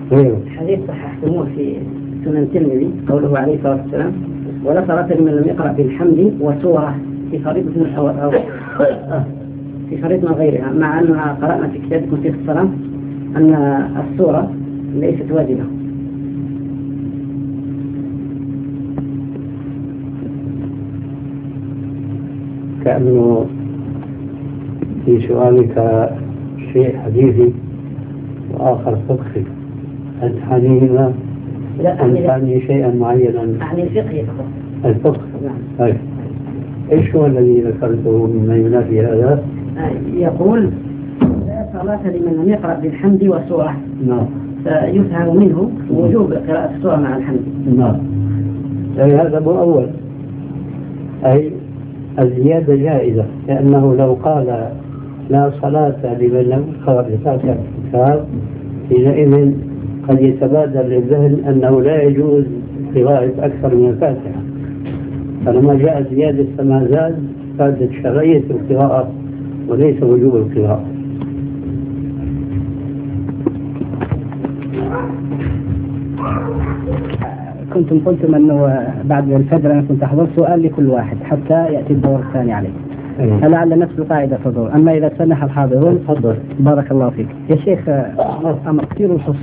حديث صححتموه في سنن الترمذي قوله عليه الصلاة والسلام: ولا صلاة لمن لم يقرأ بالحمد وسورة في فريضة أو في فريضة غيرها، مع أننا قرأنا في كتابكم في الصلاة أن السورة ليست واجبة. كأنه في سؤالك شيء حديثي وآخر فقهي. أنت حاليا أنت شيئا معينا عن الفقه فقط. الفقه. نعم. إيش هو الذي ذكرته مما ينافي هذا؟ يقول: لا صلاة لمن لم يقرأ بالحمد والسورة. نعم. فيفهم منه وجوب قراءة السورة مع الحمد. نعم. أي هذا مؤول، أي الزيادة جائزة، لأنه لو قال لا صلاة لمن لم يقرأ بفاتحة الكتاب حينئذ قد يتبادر للذهن أنه لا يجوز قراءة أكثر من الفاتحة، فلما جاءت زيادة فما زال فادت شرعية القراءة وليس وجوب القراءة. كنتم قلتم أنه بعد الفجر أنا كنت أحضر سؤال لكل واحد حتى يأتي الدور الثاني عليه. فلعل نفس القاعدة تدور، أما إذا سنح الحاضرون. تفضل. بارك الله فيك يا شيخ. أمر كثير الحصول